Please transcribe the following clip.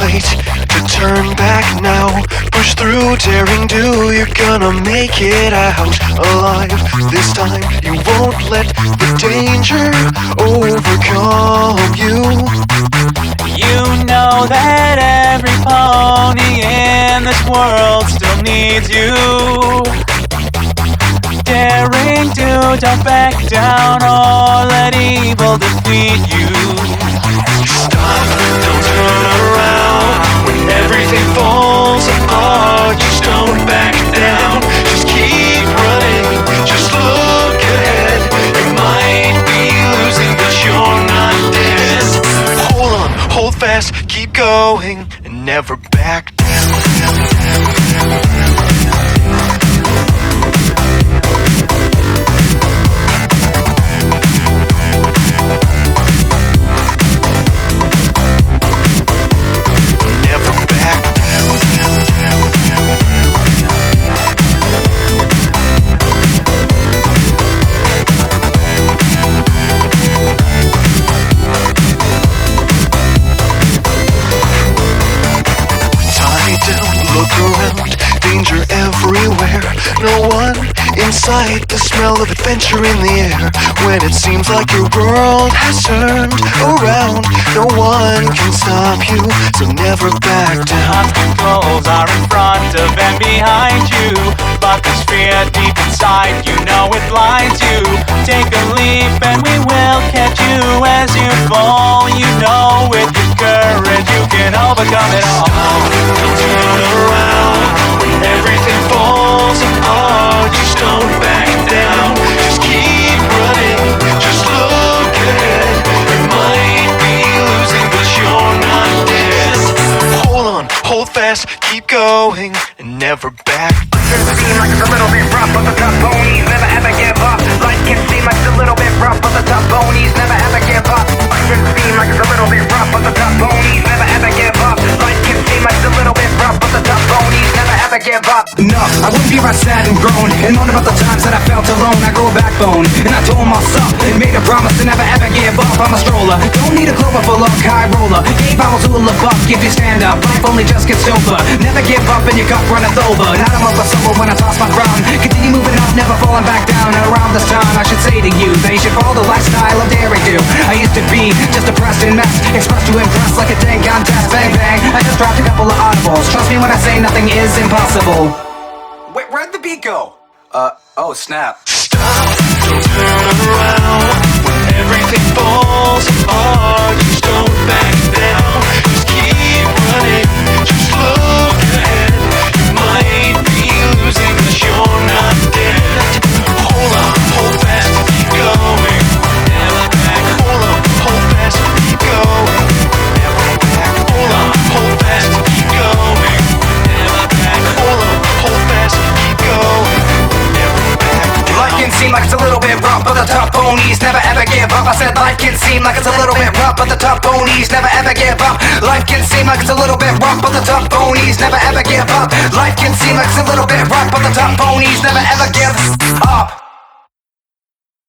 late to turn back now. Push through, daring do, you're gonna make it out alive. This time you won't let the danger overcome you. You know that every pony in this world still needs you. Daring do, don't back down or let evil defeat you. Stop, don't turn around. When everything falls apart, just don't back down. Just keep running, just look ahead. You might be losing, but you're not dead. Hold on, hold fast, keep going, and never back down. Look around, danger everywhere. No one in sight, the smell of adventure in the air. When it seems like your world has turned around, no one can stop you, so never back down. Obstacles are in front of and behind you, but there's fear deep inside, you know it blinds you. Take a leap and we will catch you as you fall. You know with your courage you can overcome it all. Don't turn around when everything falls apart. Just don't back down. Just keep running. Just look ahead. You might be losing, but you're not dead. Hold on, hold fast, keep going, and never back down. It seems like it's a little bit rough, but the tough ponies never ever give up. Life can seem like it's a little bit rough, but the tough ponies never ever give up. Life can seem like it's a little bit rough, but the tough ponies never ever give up. Life can seem like it's a little bit rough, but the tough ponies never ever give up. No, I wouldn't be right sad and grown and moan about the times that I felt alone. I grew a backbone and I told myself and made a promise to never ever give up. I'm a stroller, don't need a clover full of high roller. Gave vowels who will live up, if you stand up, life only just gets over. Never give up and your cup runneth over. Not I'm up for sober when I toss my crown. Continue moving up, never falling back down. And around this time I should say to you that you should follow the lifestyle of daring do. I used to be just a depressed and mess, expressed to impress like a dang contest. Bang bang, I just dropped a couple of audibles. Trust me when I say nothing is impossible. Wait, where'd the beat go? Oh snap. Stop, don't turn around when everything falls apart. Just don't back down. Just keep running. Just look ahead. You might be losing, but you're not dead. Hold on, hold fast, keep going. Never back. Hold on, hold fast, keep going. Never back. Hold on, hold fast, keep going. Never back. Hold on, hold fast, keep going. Never back. Life can seem like it's a little bit rough, but the tough ponies never ever give up. I said life can seem like it's a little bit rough, but the tough ponies never ever give up. Life can seem like it's a little bit rough, but the tough ponies never ever give up. Life can seem like it's a little bit rough, but the tough ponies never ever give up.